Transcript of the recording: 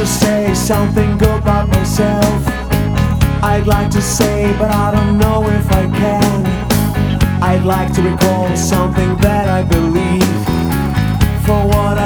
say something good about myself. I'd like to say, but I don't know if I can. I'd like to recall something that I believe. For what